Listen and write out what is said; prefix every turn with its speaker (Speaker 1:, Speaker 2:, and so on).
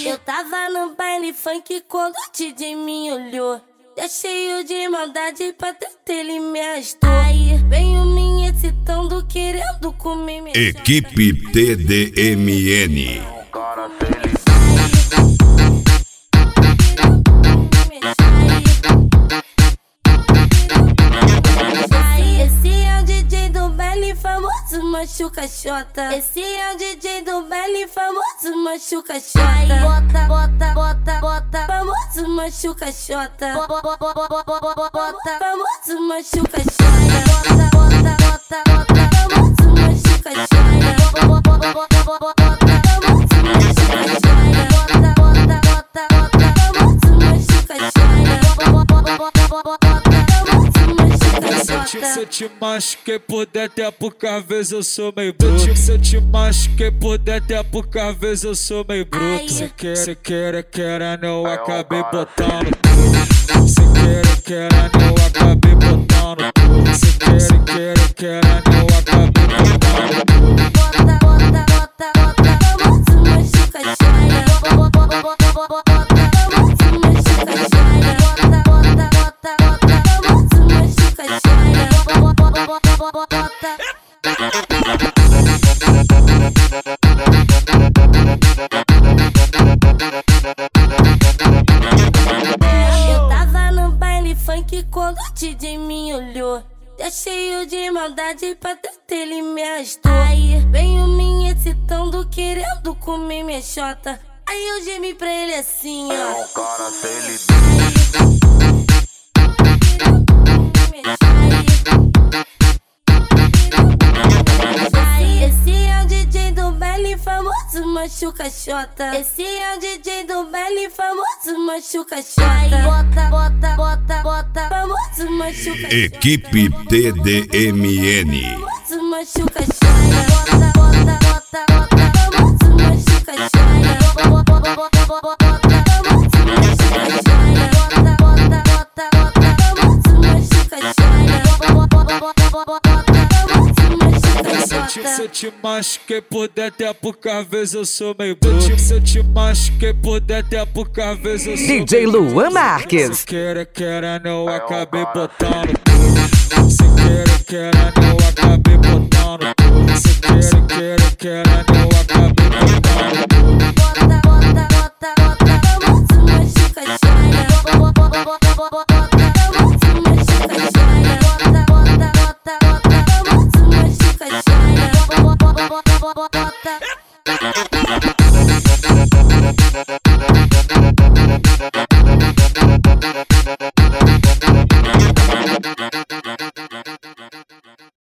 Speaker 1: Eu tava no baile funk quando o DJ me olhou, já cheio de maldade pra tentar ele me arrastou. Aí veio me excitando, querendo comer minha
Speaker 2: Equipe TDMN.
Speaker 1: Esse é o DJ do baile famoso machuca xota. Esse é o DJ do baile famoso machuca xota. Bota, bota, bota, bota, famoso machuca xota. Bota, famoso machuca xota. Bota, bota, bota, bota, famoso machuca xota. Bota, famoso machuca xota. Bota, bota, bota, bota, famoso machuca xota.
Speaker 3: Se eu te machuquei por dentro é porque às vezes eu sou meio bruto. Se eu te machuquei por dentro é porque às vezes eu sou meio bruto. Se quer, não, acabei botando tudo. Se quer, não, acabei botando tudo. Se quer, não, acabei botando tudo.
Speaker 1: Bota, bota, bota, bota, famoso machuca xota. Bota, famoso machuca xota. Bota, bota, bota, bota, famoso machuca xota. Eu tava no baile funk quando o DJ me olhou, já cheio de maldade pra tentar ele me arrastou. Aí veio me excitando, querendo comer minha xota. Aí eu gemi pra ele assim, ó. Esse é o DJ do baile famoso machuca xota. Esse é o DJ do baile famoso machuca xota. Bota, bota, bota, bota, famoso machuca xota.
Speaker 2: Equipe TDMN.
Speaker 1: Famoso machuca xota. Bota, bota, bota, bota, famoso machuca xota. Bota, famoso machuca xota. Bota, bota, bota, bota, famoso machuca xota.
Speaker 3: Se eu te machuquei por dentro é porque às vezes eu sou meio bruto. Se eu te machuquei por dentro é porque às vezes eu sou meio bruto.
Speaker 4: DJ Luan Marques.
Speaker 3: Se quer, não, acabei botando tudo. Se quer, não, acabei botando tudo. Se quer, não, acabei botando tudo.
Speaker 1: Bota, bota, bota, bota, famoso machuca xota. Bota, famoso machuca xota. Bota, bota, bota, bota, famoso machuca xota.